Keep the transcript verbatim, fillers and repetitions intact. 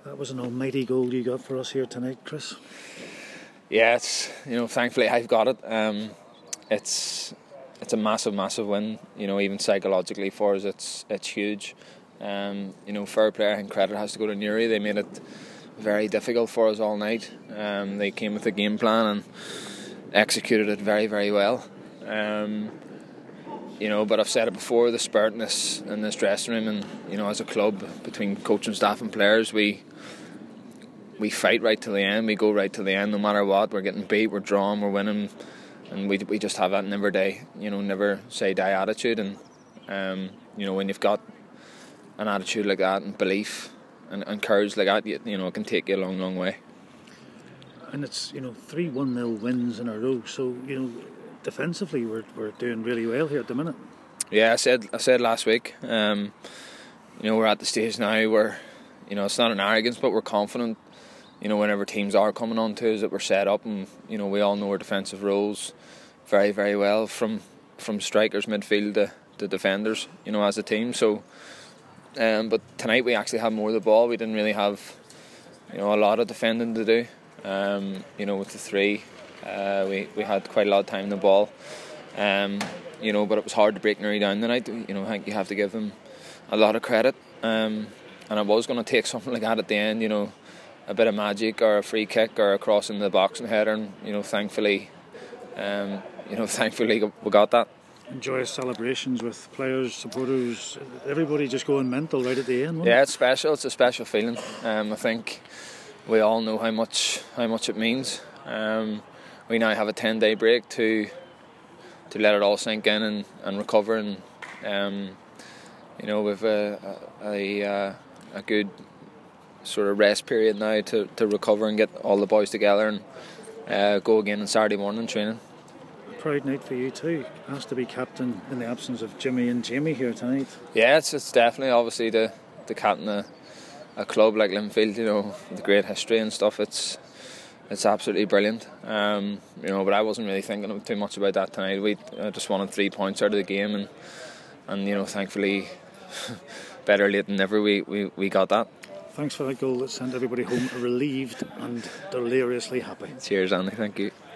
That was an almighty goal you got for us here tonight, Chris. Yeah, it's, you know, thankfully I've got it. Um, it's it's a massive, massive win. You know, even psychologically for us, it's it's huge. Um, you know, fair play and credit has to go to Newry. They made it very difficult for us all night. Um, they came with a game plan and executed it very, very well. Um, you know, but I've said it before, the spirit in this, in this dressing room, and, you know, as a club, between coaching staff and players, we we fight right to the end. We go right to the end no matter what. We're getting beat, we're drawn, we're winning, and we we just have that never day, you know, never say die attitude. And um, you know, when you've got an attitude like that and belief and, and courage like that, you, you know, it can take you a long, long way. And it's, you know, three one nil wins in a row, so, you know, defensively we're we're doing really well here at the minute. Yeah, I said I said last week, um, you know, we're at the stage now where, you know, it's not an arrogance, but we're confident, you know, whenever teams are coming on to us, that we're set up, and, you know, we all know our defensive roles very, very well, from from strikers, midfield to, to defenders, you know, as a team. So um, but tonight we actually had more of the ball. We didn't really have, you know, a lot of defending to do. Um, you know, with the three, uh, we, we had quite a lot of time in the ball. Um, you know, but it was hard to break Newry down tonight. You know, I think you have to give them a lot of credit. Um, and I was going to take something like that at the end, you know, a bit of magic or a free kick or a cross in the box and header, and, you know, thankfully, um, you know, thankfully we got that. Joyous celebrations with players, supporters, everybody just going mental right at the end. Yeah, it? it's special. It's a special feeling. Um, I think we all know how much how much it means. Um, we now have a ten day break to to let it all sink in and, and recover, and um, you know, we've a a, a a good sort of rest period now to, to recover and get all the boys together and uh, go again on Saturday morning training. Proud night for you too. Asked to be captain in the absence of Jimmy and Jamie here tonight. Yeah, it's it's definitely obviously the the captain a, a club like Linfield, you know, the great history and stuff. It's it's absolutely brilliant. Um, you know, but I wasn't really thinking too much about that tonight. We uh, just wanted three points out of the game, and and you know, thankfully, better late than never, we, we, we got that. Thanks for that goal that sent everybody home relieved and deliriously happy. Cheers, Andy. Thank you.